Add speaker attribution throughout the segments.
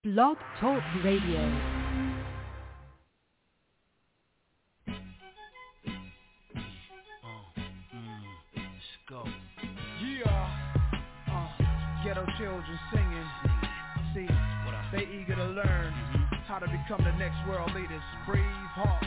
Speaker 1: Blog Talk Radio.
Speaker 2: Ghetto children singing. See, they eager to learn how to become the next world leaders. Brave hearts.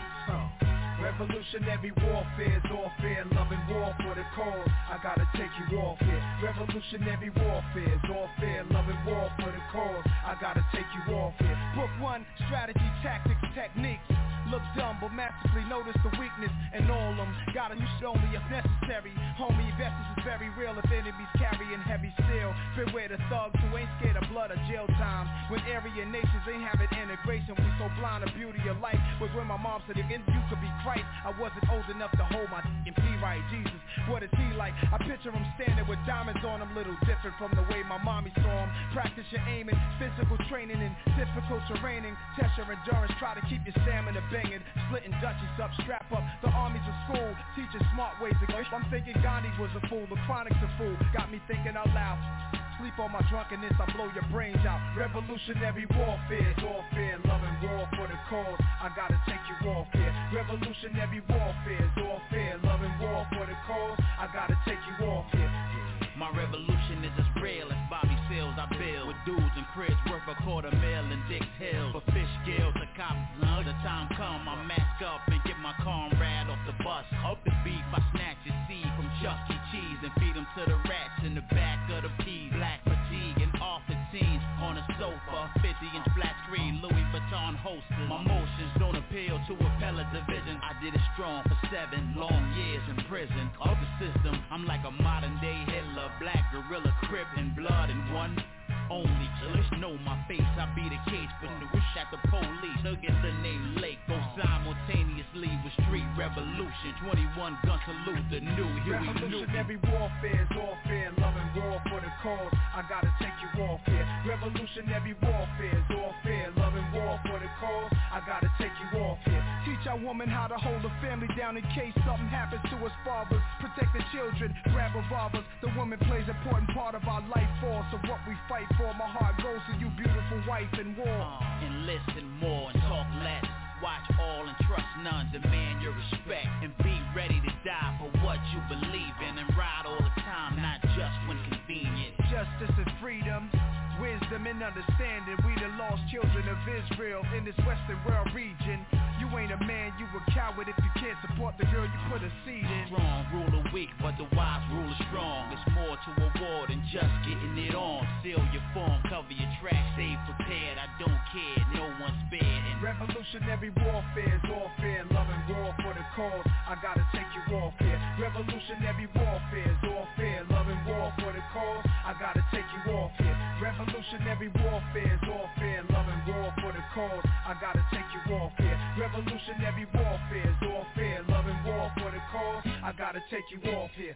Speaker 2: Revolutionary warfare, warfare, love and war for the cause. I gotta take you off here. Revolutionary warfare, warfare, love and war for the cause. I gotta take you off here. Book 1, strategy, tactics, techniques. Look dumb, but masterfully notice the weakness in all them. Gotta use only if necessary. Homie, investors is very real if enemies carrying heavy steel. Beware the thugs who ain't scared of blood or jail time. When area nations ain't having integration, we so blind the beauty of life. Was when my mom said, if you could be Christ, I wasn't old enough to hold my P right. Jesus, what is he like? I picture him standing with diamonds on him, little different from the way my mommy saw him. Practice your aiming, physical training and difficult terraining. Test your endurance, try to keep your stamina banging. Splitting Dutchies up, strap up. The armies of school, teaching smart ways to go. I'm thinking Gandhi was a fool, the chronic's a fool. Got me thinking out loud. Sleep on my drunkenness, I blow your brains out. Revolutionary warfare, warfare, love and war for the cause. I gotta take you off here. Revolutionary warfare, warfare, love and war for the cause. I gotta take you off here.
Speaker 3: My revolution is as real as Bobby Seals. I build with dudes and cribs worth $250,000 in Dix Hill. For fish scales, the cops, the time come, I mask up and get my comrade off the bus. Off the beef, I snatch his seed from Chuck E. Cheese and feed him to the rats in the back of the peas. Black fatigue and off the teens on a sofa, 50-inch flat screen, Louis Vuitton holsters. My motions don't appeal to appellate division. I did it strong for 7 long years in prison. Of the system, I'm like a modern day Hitler. Black gorilla, crip and blood in one only. Just know my face, I be the case for the wish at the police. Look at the name Lake, go simultaneously with street revolution. 21 gun salute, the new Huey Newton.
Speaker 2: Revolutionary warfare, warfare, love and war for the cause. I gotta take you off here. Revolutionary warfare, warfare, love and war for the cause. I gotta take you off here. Teach our woman how to hold a family down in case something happens to us fathers. Protect the children, grab revolvers. The woman plays an important part of our life force. So what we fight for, my heart goes to you, beautiful wife in war.
Speaker 3: And listen more and talk less. Watch all and trust none. Demand your respect and be ready to die for what you believe in. And ride all the time, not just when convenient.
Speaker 2: Justice and freedom, wisdom and understanding. We the lost children of Israel in this Western world region. You ain't a man, you a coward if you can't support the girl you put a seed in.
Speaker 3: Strong rule the weak, but the wise rule is strong. It's more to a war than just getting it on. Seal your form, cover your tracks, stay prepared. I don't care, no one's spared. And
Speaker 2: revolutionary warfare, warfare, love and war for the cause. I gotta take you off here. Revolutionary warfare, warfare, love and war for the cause. I gotta take you off here. Revolutionary warfare, warfare, love and war for the cause. I gotta take you off here. Revolutionary warfare, warfare, love and war for the cause. I gotta take you off here.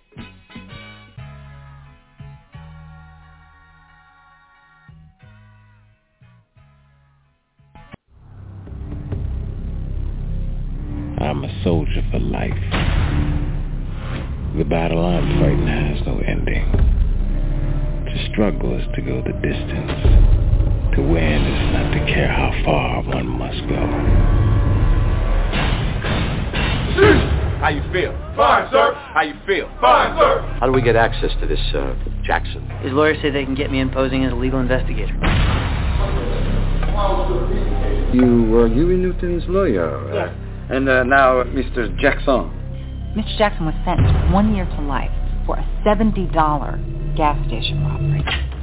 Speaker 4: I'm a soldier for life. The battle I'm fighting has no ending. To struggle is to go the distance. To win is not to care how far one must go.
Speaker 5: How you feel? Fine, sir. How you feel? Fine, sir.
Speaker 6: How do we get access to this, Jackson?
Speaker 7: His lawyers say they can get me in posing as a legal investigator.
Speaker 6: You were Huey Newton's lawyer.
Speaker 5: Yes.
Speaker 6: And now Mr. Jackson.
Speaker 8: Mr. Jackson was sentenced to 1 year to life for a $70 gas station robbery.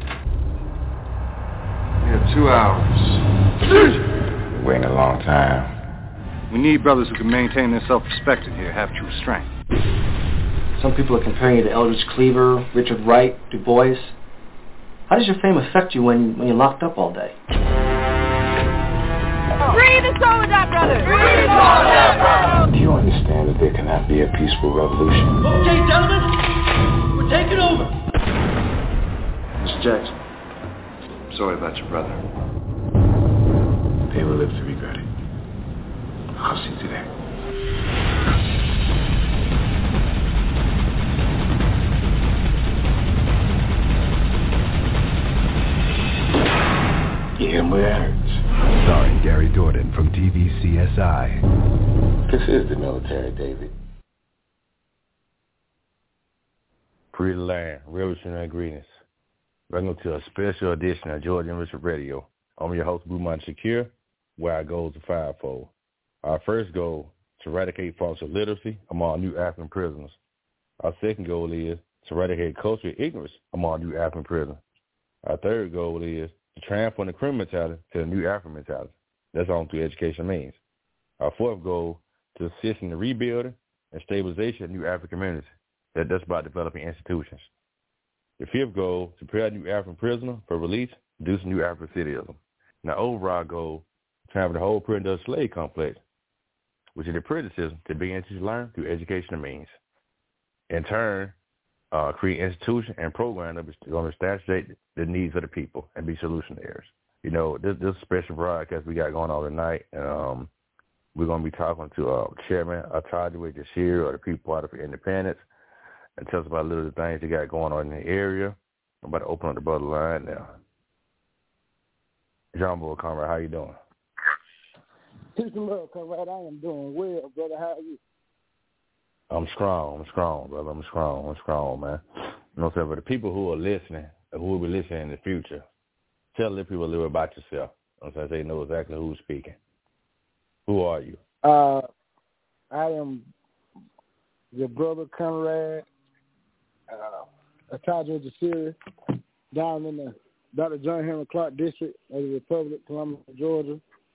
Speaker 6: We have 2 hours.
Speaker 4: Waiting a long time.
Speaker 6: We need brothers who can maintain their self-respect in here, have true strength.
Speaker 7: Some people are comparing you to Eldridge Cleaver, Richard Wright, Du Bois. How does your fame affect you when you're locked up all day?
Speaker 8: Free the Soledad brothers!
Speaker 5: Free the Soledad brothers!
Speaker 4: Do you understand that there cannot be a peaceful revolution?
Speaker 9: Okay, gentlemen, we're taking over.
Speaker 6: Mr. Jackson, I'm sorry about your brother.
Speaker 4: They will live to regret it. I'll see to that. You hear where it hurts. Starring Gary Jordan from TV CSI.
Speaker 1: This is the military, David.
Speaker 10: Free the land, revolutionary greetings. Welcome to a special edition of George and Richard Radio. I'm your host, Buman Shakir, where our goals are fivefold. Our first goal is to eradicate false literacy among new African prisoners. Our second goal is to eradicate cultural ignorance among new African prisoners. Our third goal is to transform the criminal mentality to the new African mentality. That's all through education means. Our fourth goal is to assist in the rebuilding and stabilization of new African communities. That's about developing institutions. The fifth goal, to prepare new African prisoners for release, reducing new African citizenship. And the overall goal, to transfer the whole prison slave complex, which is the prison system, to begin to learn through educational means. In turn, create institutions and programs that are going to saturate the needs of the people and be solutionaries. You know, this special broadcast we got going on tonight, we're going to be talking to Chairman Atadwe Jashir of the People Party for Independence, and tell us about a little of the things they got going on in the area. I'm about to open up the brother line now. John Boy, comrade, how you doing?
Speaker 11: Peace and love, comrade. I am doing well, brother. How are you?
Speaker 10: I'm strong, brother. I'm strong, man. You know what I'm saying? But the people who are listening, who will be listening in the future, tell the people a little about yourself. You know what I'm saying? They know exactly who's speaking. Who are you?
Speaker 11: I am your brother, comrade, Atadwe Jashir, down in the Dr. John Henry Clark District of the Republic, Columbia, Georgia.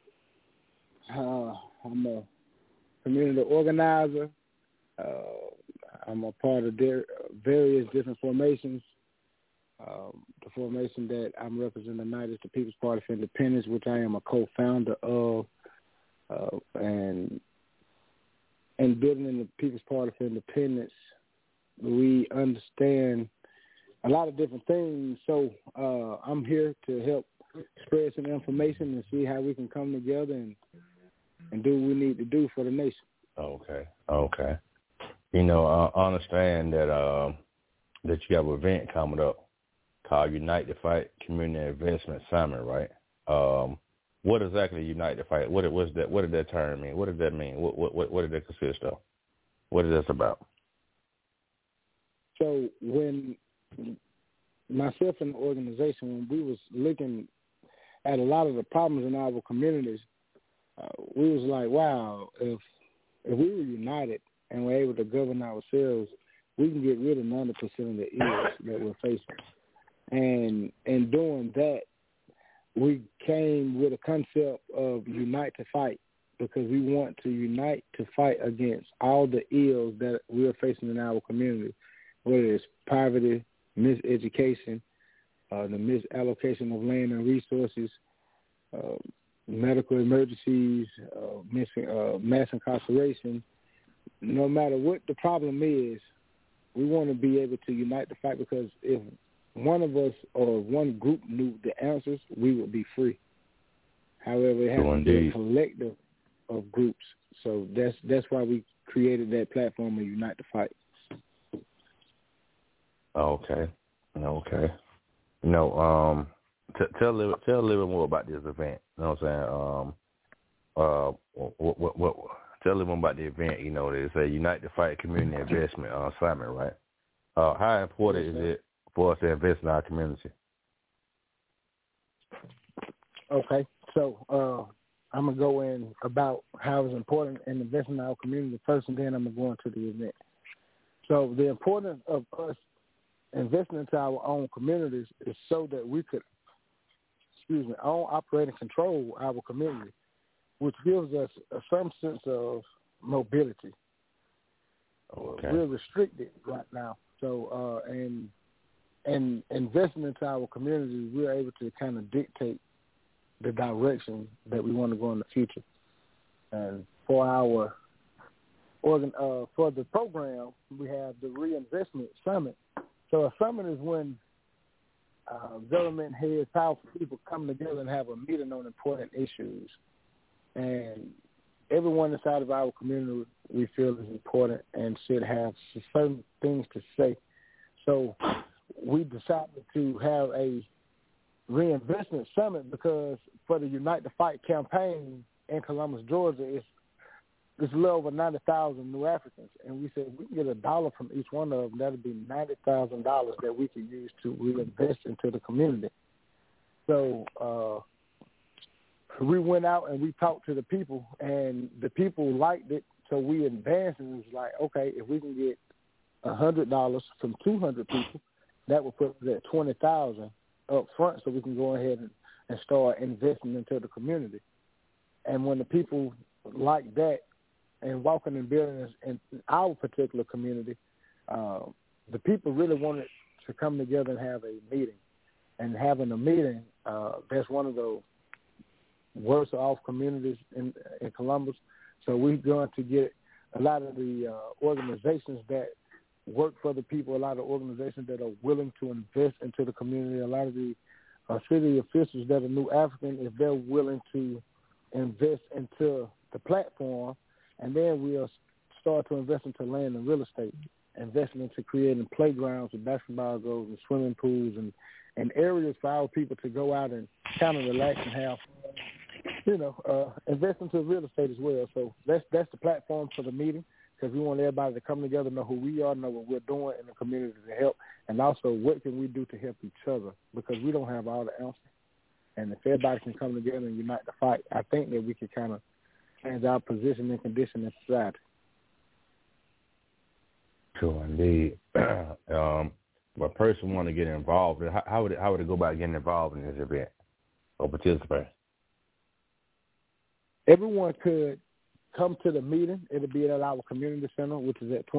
Speaker 11: I'm a community organizer. I'm a part of various different formations. The formation that I'm representing tonight is the People's Party for Independence, which I am a co-founder of, and building in the People's Party for Independence, we understand a lot of different things. So I'm here to help spread some information and see how we can come together and do what we need to do for the nation.
Speaker 10: Okay. You know, I understand that you have an event coming up called Unite to Fight Community Investment Summit, right? What exactly Unite to Fight? What did that term mean? What does that mean? What did that consist of? What is this about?
Speaker 11: So when myself and the organization, when we was looking at a lot of the problems in our communities, we was like, wow, if we were united and we're able to govern ourselves, we can get rid of 90% of the ills that we're facing. And in doing that, we came with a concept of unite to fight, because we want to unite to fight against all the ills that we're facing in our community, whether it's poverty, miseducation, the misallocation of land and resources, medical emergencies, mass incarceration. No matter what the problem is, we want to be able to unite to fight, because if one of us or one group knew the answers, we would be free. However, it has to be a collective of groups. So that's why we created that platform of Unite to Fight.
Speaker 10: Okay. You know, tell a little more about this event. You know what I'm saying? Tell a little more about the event. You know, it's a Unite to Fight Community Investment Summit, right? How important is it for us to invest in our community?
Speaker 11: Okay, so I'm going to go in about how it's important in investing in our community first, and then I'm going to go into the event. So the importance of us investing into our own communities is so that we could, own, operate, and control our community, which gives us some sense of mobility.
Speaker 10: Okay.
Speaker 11: We're restricted right now. So, and investing into our communities, we're able to kind of dictate the direction that we want to go in the future. And for our for the program, we have the Reinvestment Summit. So a summit is when government heads, powerful people come together and have a meeting on important issues. And everyone inside of our community we feel is important and should have certain things to say. So we decided to have a reinvestment summit because for the Unite the Fight campaign in Columbus, Georgia, it's a little over 90,000 new Africans. And we said we can get $1 from each one of them. That would be $90,000 that we could use to reinvest into the community. So we went out and we talked to the people, and the people liked it. So we advanced and it was like, okay, if we can get $100 from 200 people, that would put us at $20,000 up front, so we can go ahead and start investing into the community. And when the people like that and walking in buildings in our particular community, the people really wanted to come together and have a meeting. And having a meeting, that's one of the worst off communities in Columbus. So we're going to get a lot of the organizations that work for the people, a lot of organizations that are willing to invest into the community, a lot of the city officials that are New African, if they're willing to invest into the platform, and then we'll start to invest into land and real estate, investing into creating playgrounds and basketball goals and swimming pools and areas for our people to go out and kind of relax and have, invest into real estate as well. So that's the platform for the meeting, because we want everybody to come together, know who we are, know what we're doing in the community to help, and also what can we do to help each other, because we don't have all the answers. And if everybody can come together and unite the fight, I think that we can kind of change our position and condition in society.
Speaker 10: Sure, indeed. If a person want to get involved, how would it go about getting involved in this event or participate?
Speaker 11: Everyone could come to the meeting. It'll be at our community center, which is at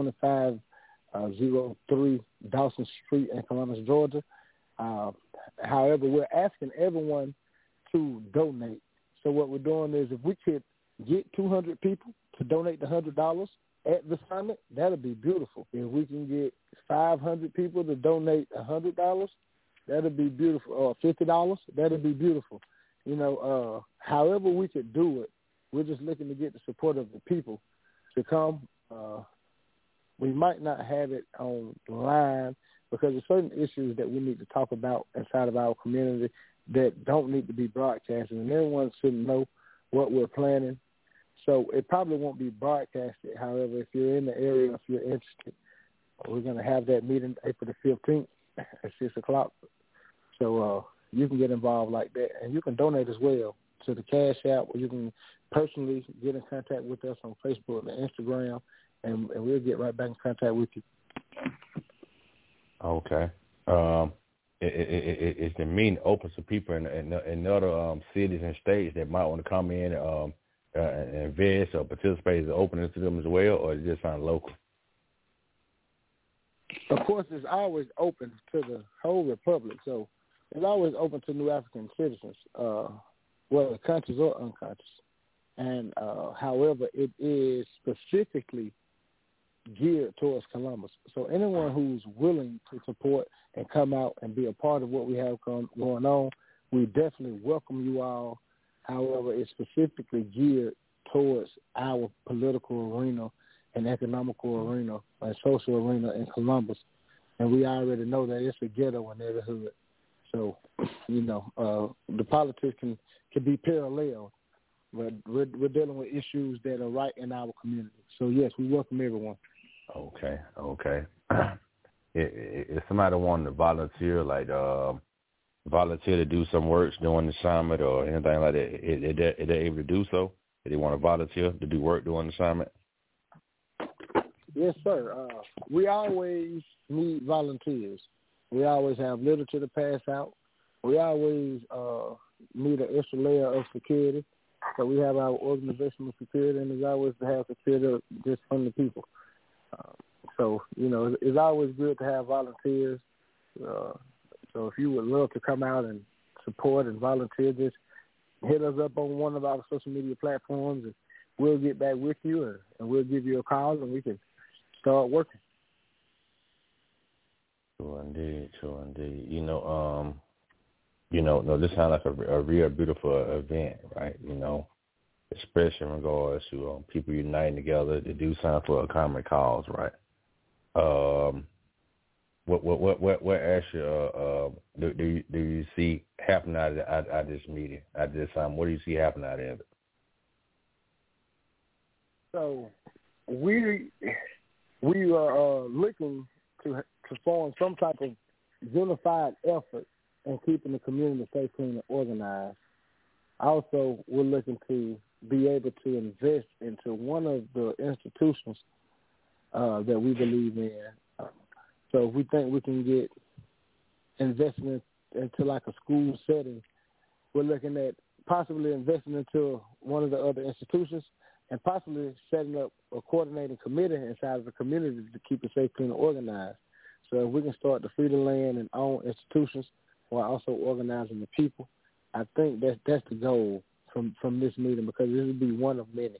Speaker 11: 2503 Dawson Street in Columbus, Georgia. However, we're asking everyone to donate. So what we're doing is, if we could get 200 people to donate the $100 at the summit, that'll be beautiful. If we can get 500 people to donate $100, that'll be beautiful. Or $50, that'll be beautiful. However we could do it, we're just looking to get the support of the people to come. We might not have it online because there's certain issues that we need to talk about inside of our community that don't need to be broadcasted, and everyone should know what we're planning. So it probably won't be broadcasted. However, if you're in the area, if you're interested, we're going to have that meeting April the 15th at 6 o'clock. So you can get involved like that, and you can donate as well to the Cash App, or you can personally get in contact with us on Facebook and Instagram, and we'll get right back in contact with you.
Speaker 10: Okay. Is the meeting open to people in other cities and states that might want to come in and invest or participate? Is it open to them as well, or is it just on local?
Speaker 11: Of course, it's always open to the whole republic. So it's always open to New African citizens, whether conscious or unconscious. And however, it is specifically geared towards Columbus. So anyone who's willing to support and come out and be a part of what we have going on, we definitely welcome you all. However, it's specifically geared towards our political arena and economical arena and social arena in Columbus. And we already know that it's a ghetto in every hood. So, the politics can be parallel, but we're dealing with issues that are right in our community. So, yes, we welcome everyone.
Speaker 10: Okay. If somebody wanted to volunteer, volunteer to do some work during the summit or anything like that, are they able to do so? If they want to volunteer to do work during the summit?
Speaker 11: Yes, sir. We always need volunteers. We always have literature to pass out. We always need an extra layer of security. So we have our organizational security, and it's always to have security just from the people. So, it's always good to have volunteers. So if you would love to come out and support and volunteer, just hit us up on one of our social media platforms, and we'll get back with you, and we'll give you a call, and we can start working.
Speaker 10: Sure indeed. This sounds like a real beautiful event, right? Especially in regards to people uniting together to do something for a common cause, right? What actually do you see happening out of this meeting, at this time? What do you see happening out of it?
Speaker 11: So we are looking to form some type of unified effort in keeping the community safe, clean, and organized. Also, we're looking to be able to invest into one of the institutions that we believe in. So if we think we can get investment into like a school setting, we're looking at possibly investing into one of the other institutions and possibly setting up a coordinating committee inside of the community to keep it safe, clean, and organized. So if we can start to free the land and own institutions while also organizing the people, I think that's the goal from this meeting, because this will be one of many.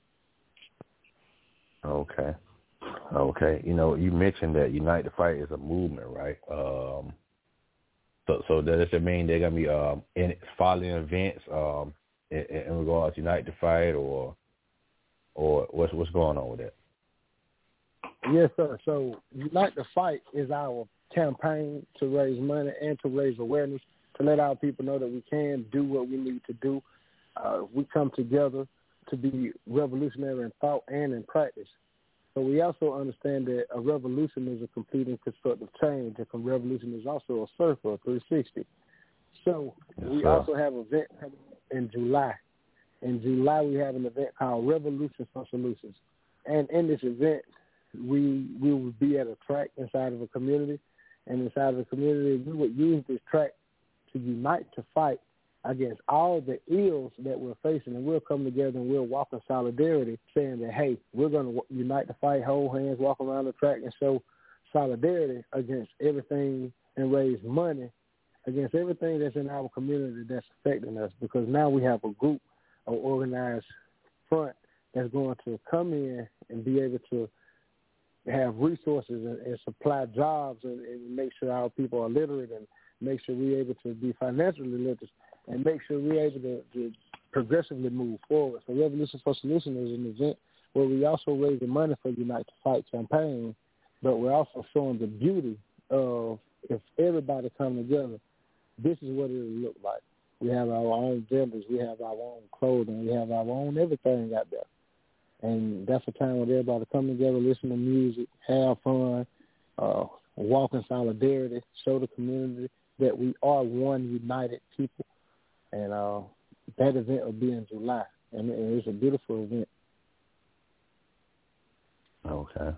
Speaker 10: Okay. You know, you mentioned that Unite the Fight is a movement, right? So does it mean they're gonna be following events in regards to Unite the Fight, or what's going on with that?
Speaker 11: Yes, sir. So Unite the Fight is our campaign to raise money and to raise awareness, to let our people know that we can do what we need to do. We come together to be revolutionary in thought and in practice. But we also understand that a revolution is a complete and constructive change. A revolution is also a circle, a 360. So we also have an event coming in July. In July, we have an event called Revolution for Solutions. And in this event, we will be at a track inside of a community. And inside of the community, we would use this track to unite to fight against all the ills that we're facing, and we'll come together and we'll walk in solidarity, saying that, hey, we're going to unite to fight, hold hands, walk around the track, and show solidarity against everything and raise money against everything that's in our community that's affecting us, because now we have a group, an organized front that's going to come in and be able to have resources and supply jobs and make sure our people are literate, and make sure we're able to be financially literate, and make sure we're able to progressively move forward. So Revolution for Solutions is an event where we also raise the money for Unite to Fight campaign, but we're also showing the beauty of, if everybody come together, this is what it will look like. We have our own vendors, we have our own clothing, we have our own everything out there. And that's a time when everybody come together, listen to music, have fun, walk in solidarity, show the community that we are one united people. And that event will be in July, and it's a beautiful event.
Speaker 10: Okay.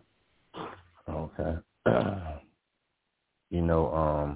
Speaker 10: You know,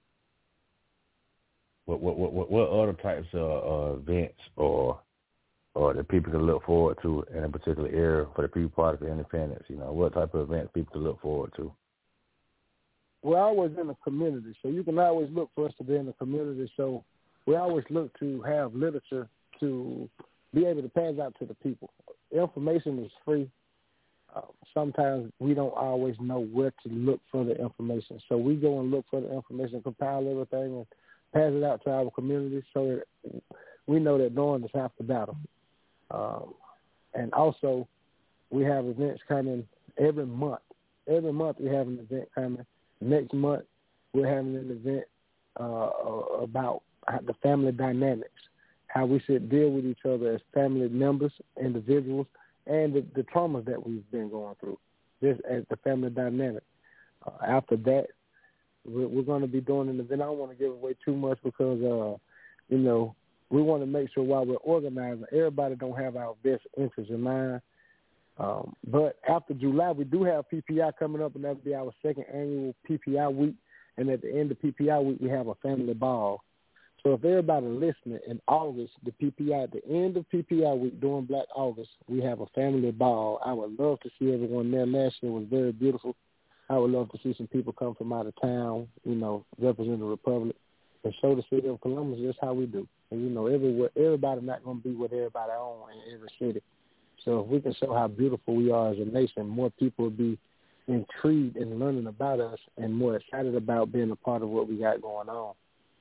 Speaker 10: what other types of events or that people can look forward to in a particular area for the People Party for Independence? You know, what type of events people can look forward to?
Speaker 11: We're always in the community, so you can always look for us to be in the community. So we always look to have literature to be able to pass out to the people. Information is free. Sometimes we don't always know where to look for the information. So we go and look for the information, compile everything, and pass it out to our community so that we know that no one is half the battle. And also, we have events coming every month. Every month we have an event coming. Next month, we're having an event about the family dynamics, how we should deal with each other as family members, individuals, and the traumas that we've been going through, this as the family dynamic. After that, we're going to be doing an event. I don't want to give away too much because, you know, we want to make sure while we're organizing, everybody don't have our best interests in mind. But after July, we do have PPI coming up, and that'll be our second annual PPI week. And at the end of PPI week, we have a family ball. So if everybody listening, in August, at the end of PPI week during Black August, we have a family ball. I would love to see everyone there. Last year was very beautiful. I would love to see some people come from out of town, you know, represent the Republic, and show the city of Columbus just how we do. And, you know, everybody not going to be what everybody owns in every city. So if we can show how beautiful we are as a nation, more people will be intrigued in learning about us and more excited about being a part of what we got going on.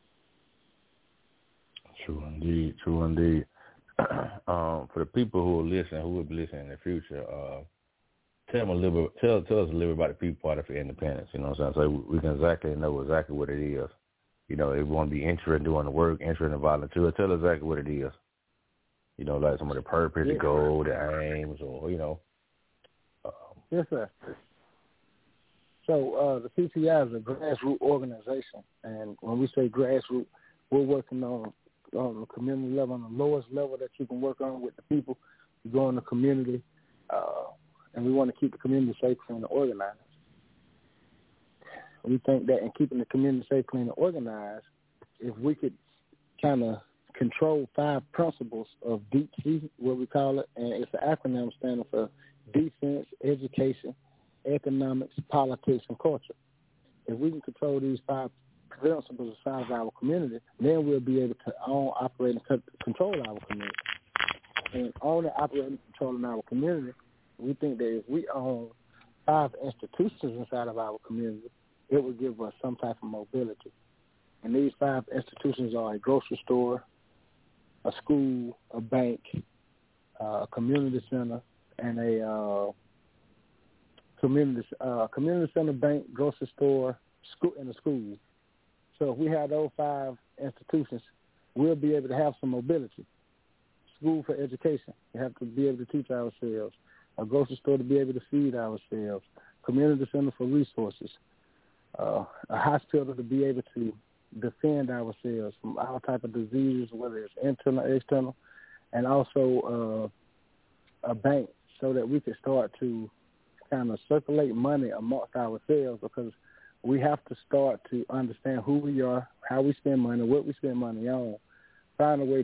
Speaker 10: True indeed. For the people who are listening, who will be listening in the future, tell us a little bit about the People Party for Independence. You know what I'm saying? So we can exactly know exactly what it is. You know, if we want to be interested in doing the work, interested in volunteer, tell us exactly what it is. You know, like some of the purpose, the goal, the aims, or, you know.
Speaker 11: Yes, sir. So the PPI is a grassroots organization, and when we say grassroots, we're working on the community level, on the lowest level that you can work on with the people. You go in the community, and we want to keep the community safe, clean, and organized. We think that in keeping the community safe, clean, and organized, if we could kind of control 5 principles of Deep C, what we call it, and it's an acronym standing for defense, education, economics, politics, and culture. If we can control these 5 principles inside of our community, then we'll be able to own, operate, and control our community. And own and operate and controlling our community, we think that if we own 5 institutions inside of our community, it will give us some type of mobility. And these 5 institutions are a grocery store, a school, a bank, a community center, and a community center, bank, grocery store, school, and a school. So if we have those 5 institutions, we'll be able to have some mobility. School for education, we have to be able to teach ourselves. A grocery store to be able to feed ourselves. Community center for resources. A hospital to be able to defend ourselves from all type of diseases, whether it's internal or external, and also a bank so that we can start to kind of circulate money amongst ourselves, because we have to start to understand who we are, how we spend money, what we spend money on, find a way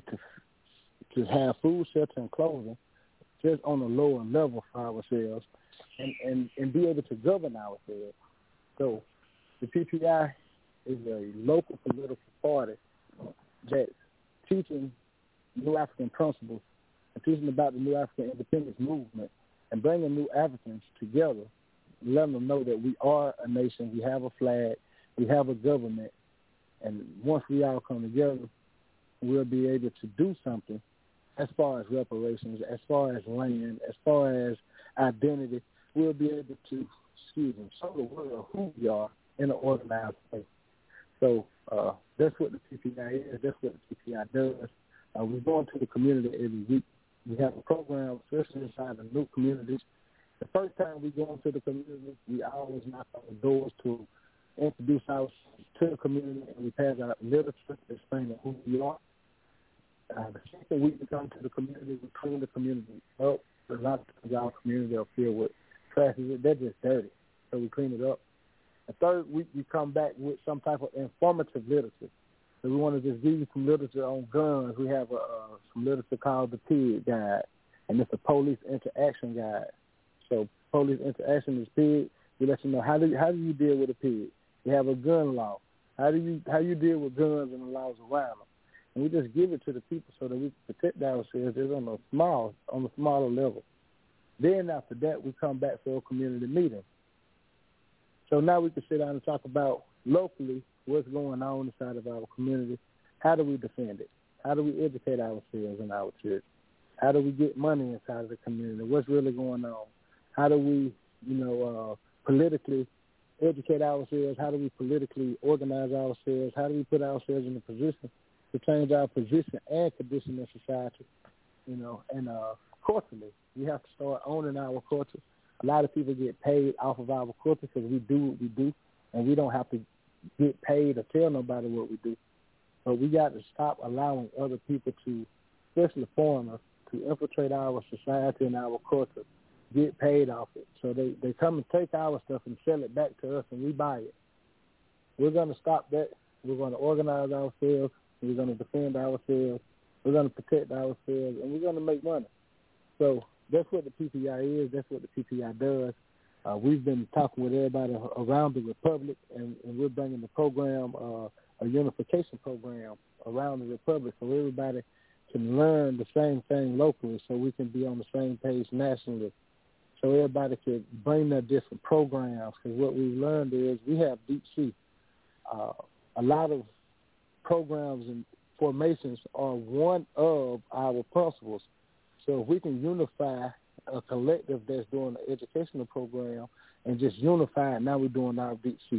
Speaker 11: to have food, shelter, and clothing just on a lower level for ourselves, and be able to govern ourselves. So the PPI is a local political party that's teaching New African principles and teaching about the New African independence movement and bringing New Africans together, letting them know that we are a nation, we have a flag, we have a government, and once we all come together, we'll be able to do something as far as reparations, as far as land, as far as identity. We'll be able to, show the world who we are in an organized way. So that's what the PPI is. That's what the PPI does. We go into the community every week. We have a program, especially inside the new communities. The first time we go into the community, we always knock on the doors to introduce ourselves to the community, and we pass out literature explaining who we are. The second week we come to the community, we clean the community up. A lot of times our community are filled with trash. They're just dirty, so we clean it up. The third week we come back with some type of informative literature. So we want to just give you some literature on guns. We have some literature called the PIG Guide, and it's a police interaction guide. So police interaction is PIG. We let you know how do you deal with a PIG. You have a gun law. How you deal with guns and the laws around them. And we just give it to the people so that we can protect ourselves just on a smaller level. Then after that, we come back for a community meeting. So now we can sit down and talk about locally what's going on inside of our community. How do we defend it? How do we educate ourselves in our church? How do we get money inside of the community? What's really going on? How do we, politically educate ourselves? How do we politically organize ourselves? How do we put ourselves in a position to change our position and condition in society? And culturally, we have to start owning our culture. A lot of people get paid off of our culture because we do what we do, and we don't have to get paid or tell nobody what we do. But we got to stop allowing other people to, especially foreigners, to infiltrate our society and our culture, get paid off it. So they come and take our stuff and sell it back to us, and we buy it. We're going to stop that. We're going to organize ourselves. We're going to defend ourselves. We're going to protect ourselves, and we're going to make money. So that's what the PPI is. That's what the PPI does. We've been talking with everybody around the Republic, and we're bringing the program, a unification program around the Republic, so everybody can learn the same thing locally, so we can be on the same page nationally, so everybody can bring their different programs. Because what we've learned is we have Deep C. A lot of programs and formations are one of our principles. So if we can unify a collective that's doing the educational program and just unify. Now we're doing our VC.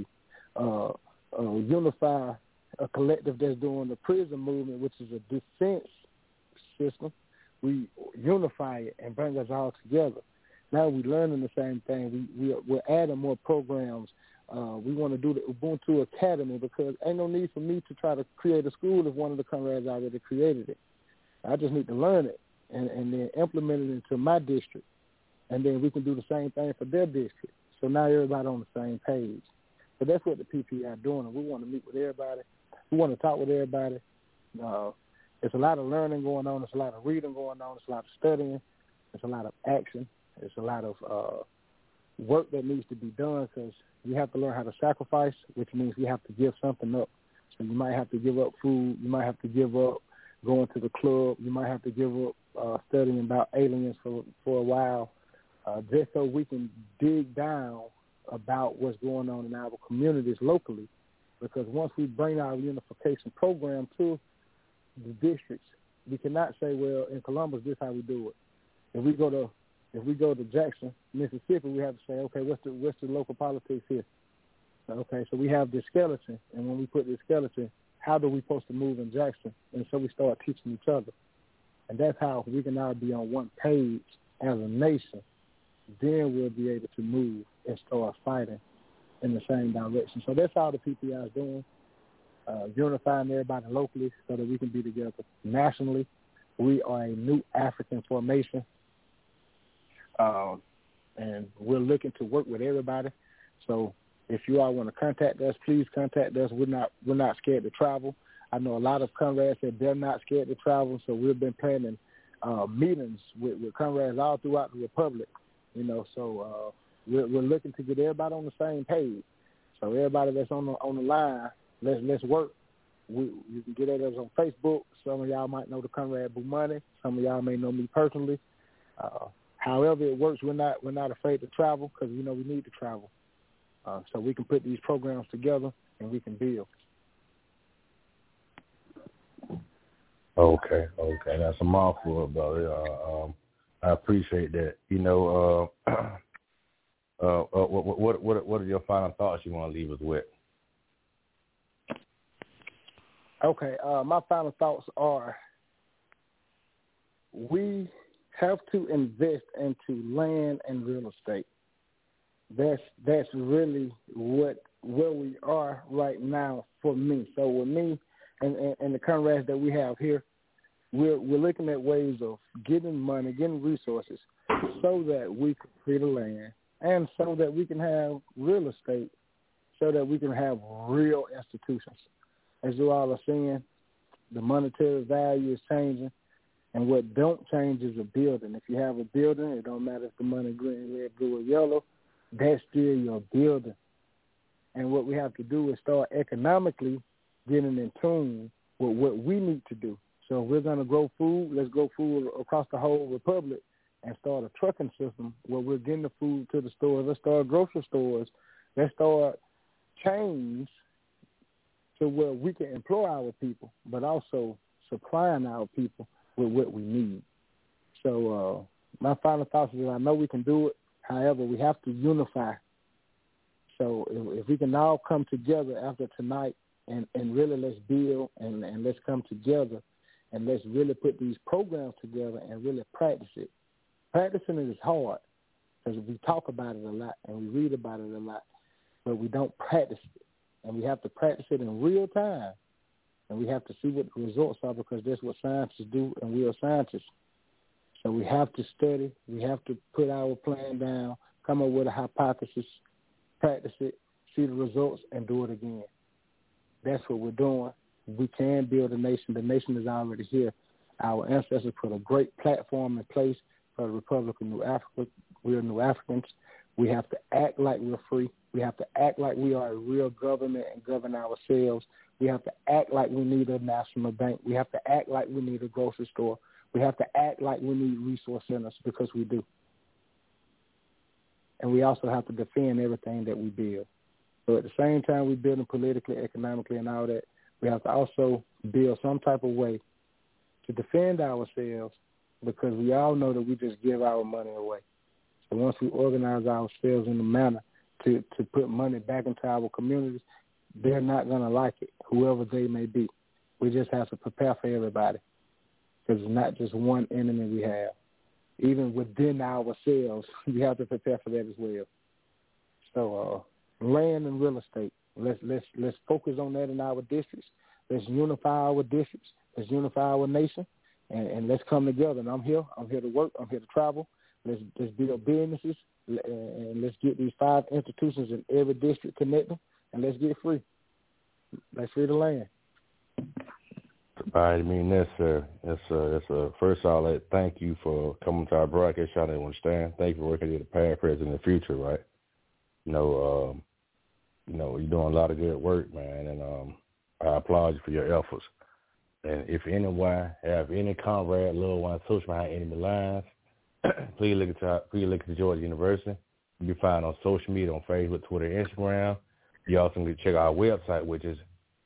Speaker 11: Unify a collective that's doing the prison movement, which is a defense system. We unify it and bring us all together. Now we're learning the same thing. We're adding more programs. We want to do the Ubuntu Academy because ain't no need for me to try to create a school if one of the comrades already created it. I just need to learn it and then implement it into my district, and then we can do the same thing for their district. So now everybody on the same page. So that's what the PPI are doing. We want to meet with everybody. We want to talk with everybody. There's a lot of learning going on. There's a lot of reading going on. There's a lot of studying. There's a lot of action. There's a lot of work that needs to be done because you have to learn how to sacrifice, which means we have to give something up. So you might have to give up food. You might have to give up going to the club. You might have to give up studying about aliens for a while just so we can dig down about what's going on in our communities locally. Because once we bring our unification program to the districts, we cannot say, well, in Columbus, this is how we do it. If we go to Jackson, Mississippi, we have to say, okay, what's the local politics here? Okay, so we have this skeleton, and when we put this skeleton, how do we supposed to move in Jackson? And so we start teaching each other. And that's how we can now be on one page as a nation. Then we'll be able to move and start fighting in the same direction. So that's all the PPI is doing, unifying everybody locally so that we can be together nationally. We are a new African formation, and we're looking to work with everybody. So if you all want to contact us, please contact us. We're not scared to travel. I know a lot of comrades said they're not scared to travel, so we've been planning meetings with comrades all throughout the Republic. So we're looking to get everybody on the same page. So everybody that's on the line, let's work. You can get at us on Facebook. Some of y'all might know the comrade Boo Money. Some of y'all may know me personally. However it works, we're not afraid to travel because we need to travel. So we can put these programs together and we can build.
Speaker 10: Okay. That's a mouthful about it. I appreciate that. What are your final thoughts you want to leave us with?
Speaker 11: Okay, my final thoughts are we have to invest into land and real estate. That's really where we are right now for me. So with me and the comrades that we have here, we're looking at ways of getting money, getting resources so that we can free the land and so that we can have real estate, so that we can have real institutions. As you all are seeing, the monetary value is changing, and what don't change is a building. If you have a building, it don't matter if the money green, red, blue, or yellow, that's still your building. And what we have to do is start economically getting in tune with what we need to do. So if we're going to grow food, let's grow food across the whole Republic and start a trucking system where we're getting the food to the stores. Let's start grocery stores. Let's start chains to where we can employ our people, but also supplying our people with what we need. So my final thoughts is I know we can do it. However, we have to unify. So if we can all come together after tonight and really let's build and let's come together and let's really put these programs together and really practice it. Practicing it is hard because we talk about it a lot and we read about it a lot, but we don't practice it. And we have to practice it in real time. And we have to see what the results are because that's what scientists do, and we are scientists. So we have to study. We have to put our plan down, come up with a hypothesis, practice it, see the results, and do it again. That's what we're doing. We can build a nation. The nation is already here. Our ancestors put a great platform in place for the Republic of New Africa. We are New Africans. We have to act like we're free. We have to act like we are a real government and govern ourselves. We have to act like we need a national bank. We have to act like we need a grocery store. We have to act like we need resource centers because we do. And we also have to defend everything that we build. So at the same time we're building politically, economically, and all that, we have to also build some type of way to defend ourselves because we all know that we just give our money away. So once we organize ourselves in a manner to put money back into our communities, they're not going to like it, whoever they may be. We just have to prepare for everybody, because it's not just one enemy we have. Even within ourselves, we have to prepare for that as well. So land and real estate, let's focus on that in our districts. Let's unify our districts. Let's unify our nation, and let's come together. And I'm here to work. I'm here to travel. Let's build businesses, and let's get these 5 institutions in every district connected, and let's get free. Let's free the land.
Speaker 10: All right, I mean, that's first of all, thank you for coming to our broadcast. Y'all didn't understand. Thank you for working with the past, present, and the future, right? You're doing a lot of good work, man, and I applaud you for your efforts. And if anyone have any comrade, loved one, social behind enemy lines, please look at Georgia University. You can find on social media on Facebook, Twitter, Instagram. You also can check out our website, which is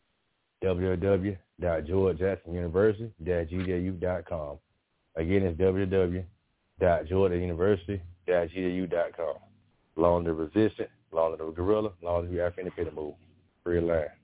Speaker 10: www.georgejacksonuniversity-gwu.com. Again, it's www.georgejacksonuniversity-gwu.com. Long live the resistance, long live the guerrilla, long live the African independent movement. Free land.